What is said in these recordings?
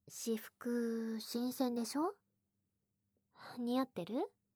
私服、新鮮でしょ？似合ってる？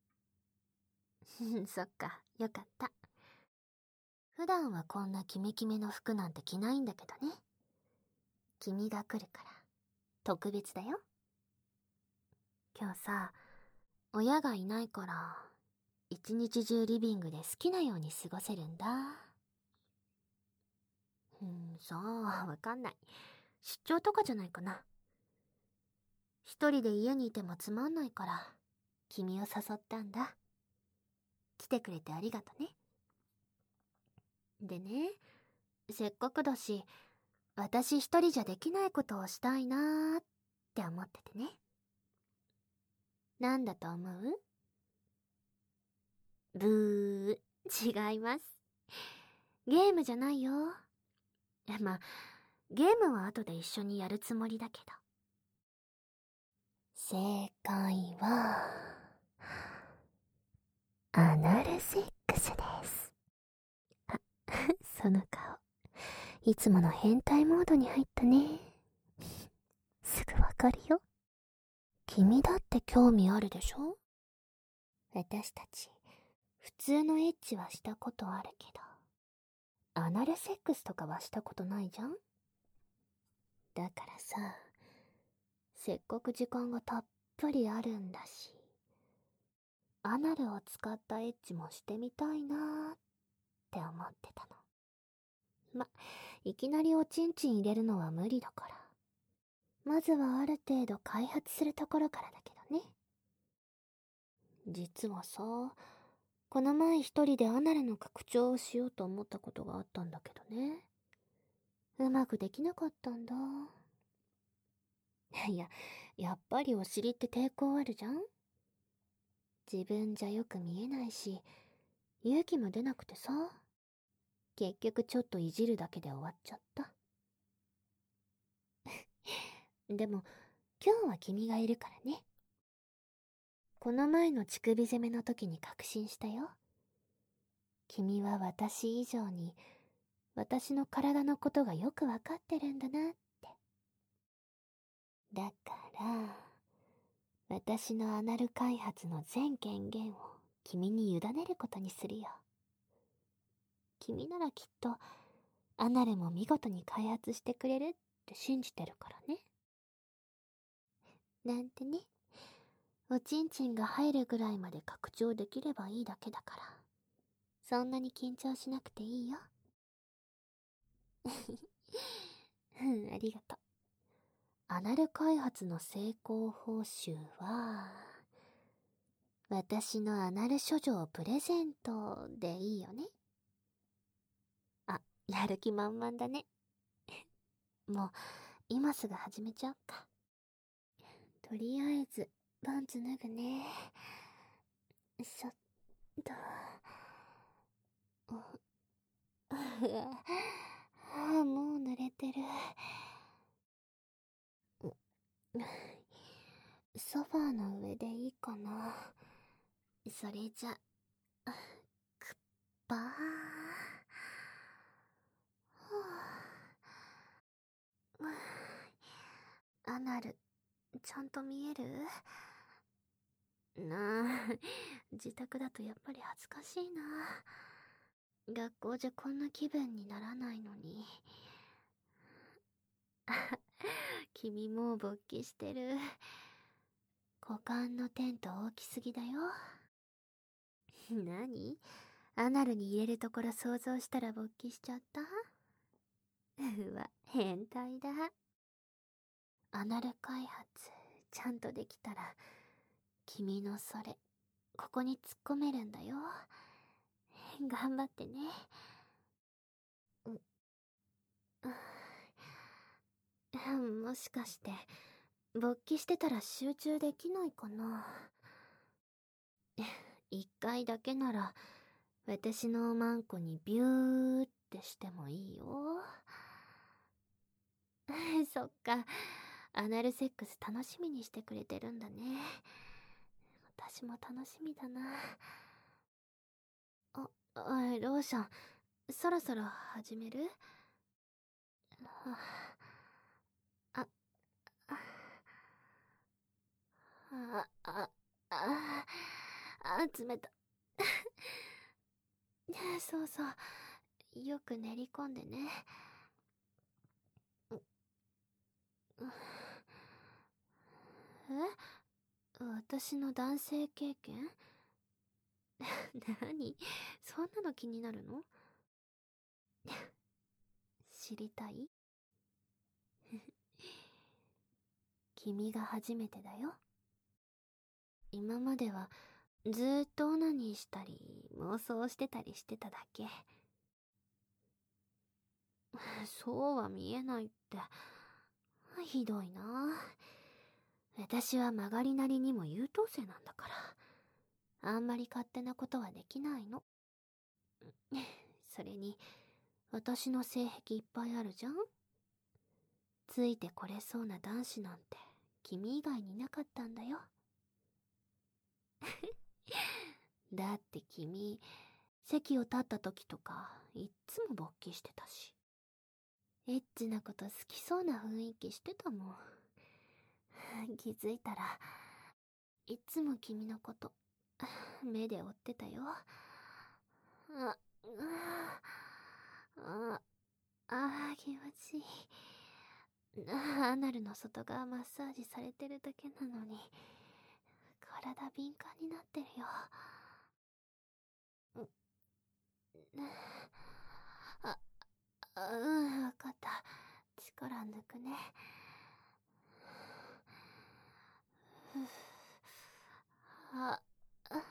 そっか、よかった。普段はこんなキメキメの服なんて着ないんだけどね。君が来るから、特別だよ。今日さ、親がいないから、一日中リビングで好きなように過ごせるんだ。そう、わかんない。出張とかじゃないかな。一人で家にいてもつまんないから、君を誘ったんだ。来てくれてありがとね。でね、せっかくだし、私一人じゃできないことをしたいなーって思っててね。なんだと思う？ブー、違います。ゲームじゃないよ。まあ、ゲームは後で一緒にやるつもりだけど。正解は、アナルセックスです。あ、その顔。いつもの変態モードに入ったね。すぐわかるよ。君だって興味あるでしょ？私たち、普通のエッチはしたことあるけど、アナルセックスとかはしたことないじゃん？だからさ、せっかく時間がたっぷりあるんだし、アナルを使ったエッチもしてみたいなーって思ってたの。いきなりおちんちん入れるのは無理だから。まずはある程度開発するところからだけどね。実はさ、この前一人でアナルの拡張をしようと思ったことがあったんだけどね。うまくできなかったんだ。いや、やっぱりお尻って抵抗あるじゃん？自分じゃよく見えないし、勇気も出なくてさ。結局ちょっといじるだけで終わっちゃった。でも、今日は君がいるからね。この前の乳首攻めの時に確信したよ。君は私以上に、私の体のことがよくわかってるんだなって。だから、私のアナル開発の全権限を君に委ねることにするよ。君ならきっと、アナルも見事に開発してくれるって信じてるからね。なんてね。おちんちんが入るぐらいまで拡張できればいいだけだから、そんなに緊張しなくていいよ。ありがとう。アナル開発の成功報酬は、私のアナル処女プレゼントでいいよね。あ、やる気満々だね。もう、今すぐ始めちゃおうか。とりあえず、パンツ脱ぐね。そっと。もう濡れてる。ソファーの上でいいかな。それじゃ、くっばー。アナル、ちゃんと見える？なあ、自宅だとやっぱり恥ずかしいな。学校じゃこんな気分にならないのに。君もう勃起してる。股間のテント大きすぎだよ。何？アナルに入れるところ想像したら勃起しちゃった？うわ、変態だ。アナル開発、ちゃんとできたら、君のそれ、ここに突っ込めるんだよ。頑張ってね。もしかして、勃起してたら集中できないかな。一回だけなら、私のおまんこにビューってしてもいいよ。そっか。アナルセックス楽しみにしてくれてるんだね。私も楽しみだな。ローション、そろそろ始める？あ、あ、 冷た。そうそう。よく練り込んでね。私の男性経験何そんなの気になるの？知りたい？君が初めてだよ。今まではずーっとオナニーしたり妄想してたりしてただけ。そうは見えないって。ひどいな。私は曲がりなりにも優等生なんだから、あんまり勝手なことはできないの。それに私の性癖いっぱいあるじゃん。ついてこれそうな男子なんて君以外にいなかったんだよ。だって君、席を立った時とかいっつも勃起してたし、エッチなこと好きそうな雰囲気してたもん。気づいたらいっつも君のこと目で追ってたよ。ああ気持ちいい。アナルの外側マッサージされてるだけなのに体敏感になってるよ。あ、わかった。力抜くね。あ、あ、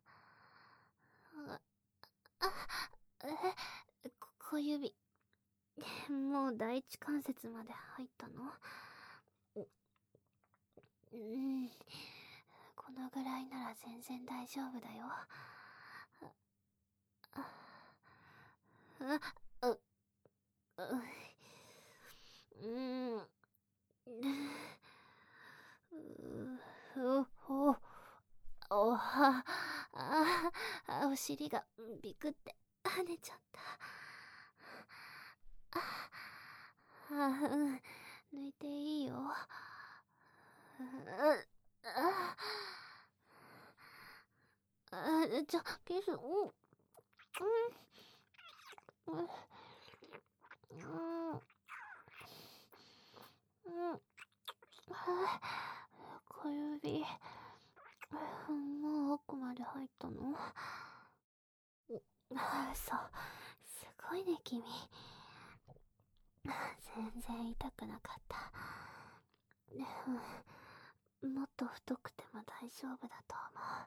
あ、小指、もう第一関節まで入ったの？このぐらいなら全然大丈夫だよ。う、うん、お尻がビクって跳ねちゃった。抜いていいよ。キス、小指、もう奥まで入ったの？そう、すごいね君。全然痛くなかった。もっと太くても大丈夫だと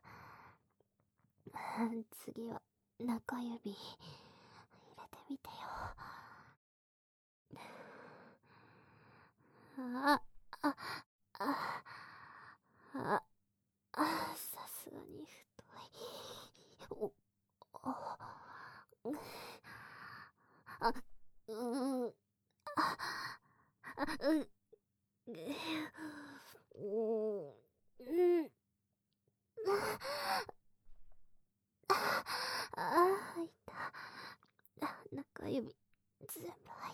思う。次は中指入れてみてよ。あ、あ、あ、あ、さすがに太い。あ、うん、うん、入った。中指、全部入った。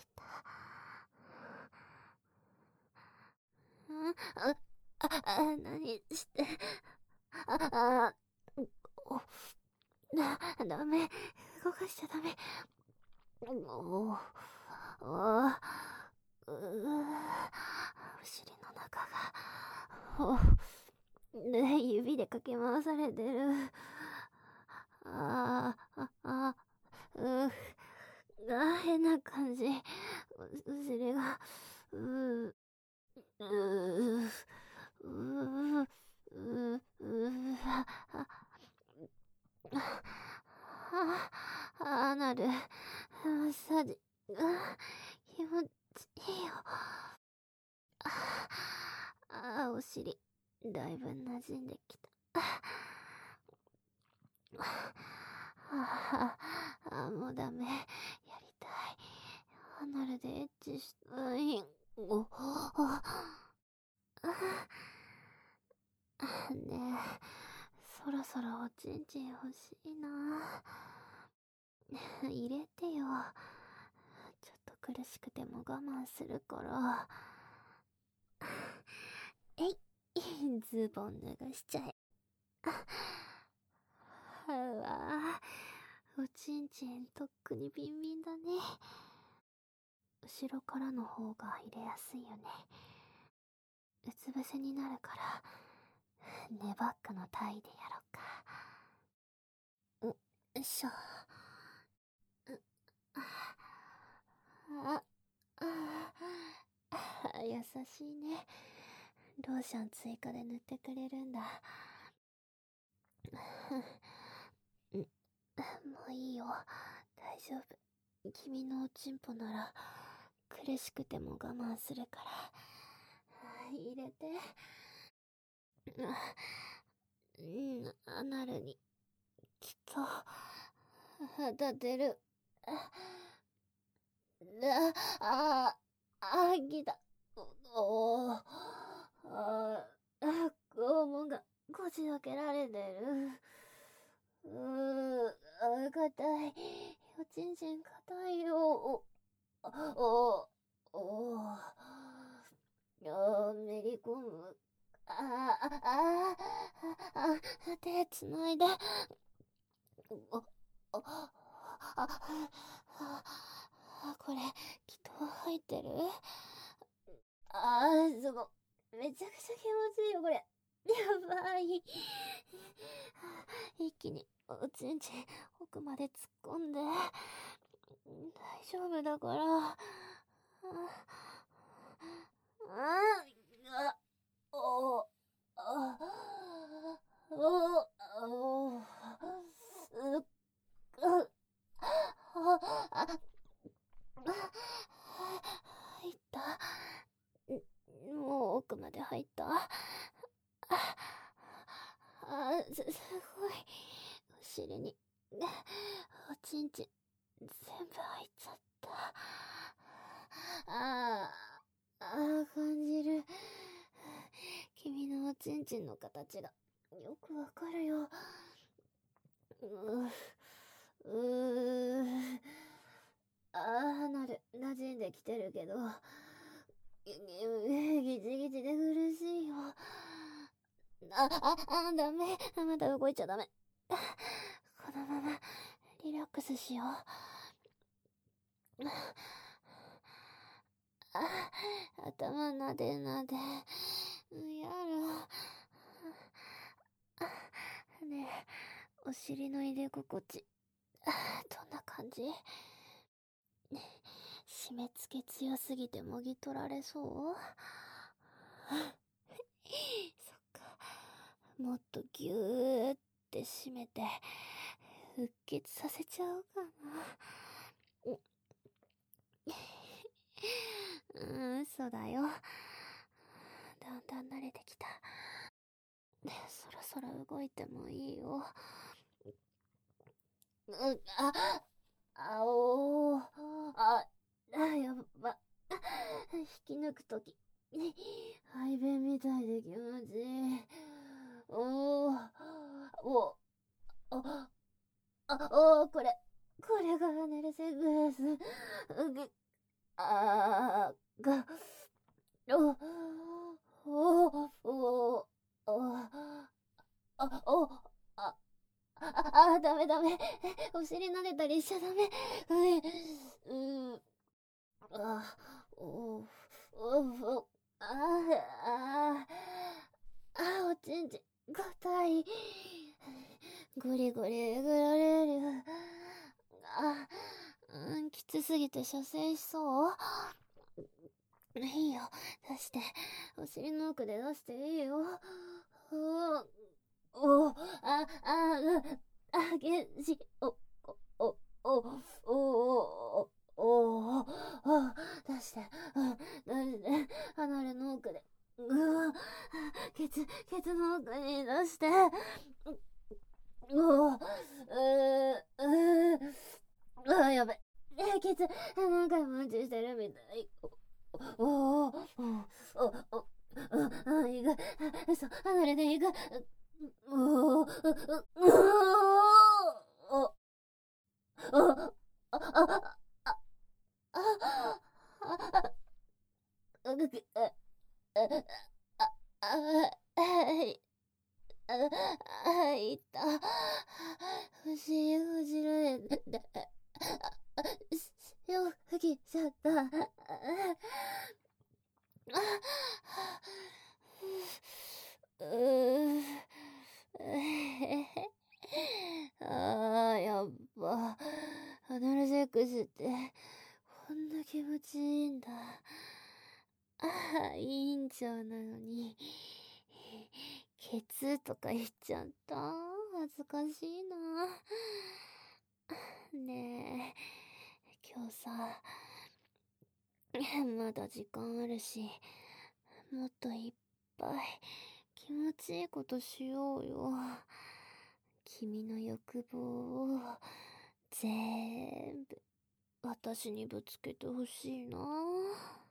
何して、お、ダメ。動かしちゃダメ。お尻の中が、指でかき回されてる。変な感じ。お尻が、うー、うー、うー、うー、なる。マッサージ、気持ちいいよ。お尻、だいぶ馴染んできた。もうダメ。やりたい。アナルでエッチしたい。ねえ、そろそろおちんちん欲しいな。入れてよ。ちょっと苦しくても我慢するから。えい、 ズボン脱がしちゃえ。うわぁ、おちんちんとっくにビンビンだね。後ろからの方が入れやすいよね。うつ伏せになるから、ネバックのタイでやろうか。よいしょ。あ、優しいね。ローション追加で塗ってくれるんだ。もういいよ。大丈夫。君のおちんぽなら、苦しくても我慢するから。入れて。アナルに、きっと、当てる。来た。肛門がこじ開けられてる。硬い。おちんちん硬いよ。めり込む。手つないで。これ、きっと入ってる？すご。めちゃくちゃ気持ちいいよ、これ。やばい。一気に、おちんちん、奥まで突っ込んで。大丈夫だから。入った。もう奥まで入った。すごい。お尻に、おちんちん、全部入っちゃった。感じる。君のおちんちんの形が、よくわかるよ。馴染んできてるけど、ギチギチで苦しいよ。ダメ。まだ動いちゃダメ。このまま、リラックスしよう。頭なでなで。やる。ねえ、お尻の入れ心地、どんな感じ？締め付け強すぎてもぎ取られそう？そっか。もっとぎゅーって締めて、腹血させちゃおうかな。嘘だよ。だんだん慣れてきた。そろそろ動いてもいいよ。やば。引き抜くとき、排便みたいで気持ちいい。これがアナルセックス。ダメ。お尻撫でたりしちゃダメ。おちんちん、硬い。ゴリゴリえぐられる。きつすぎて射精しそう？いいよ、出して。お尻の奥で出していいよ。ゲジ、出して、離れの奥で。ケツの奥に出して。やべ。ケツ、何回もうんちしてるみたい。いく。そう、離れていく。 はい。いた。ほじられて、潮吹きちゃった。うー、やっぱ、アナルセックスって、こんな気持ちいいんだ。委員長なのに、ケツとか言っちゃった。恥ずかしいな。ねえ、今日さ、まだ時間あるし、もっといっぱい気持ちいいことしようよ。君の欲望を全部私にぶつけてほしいな。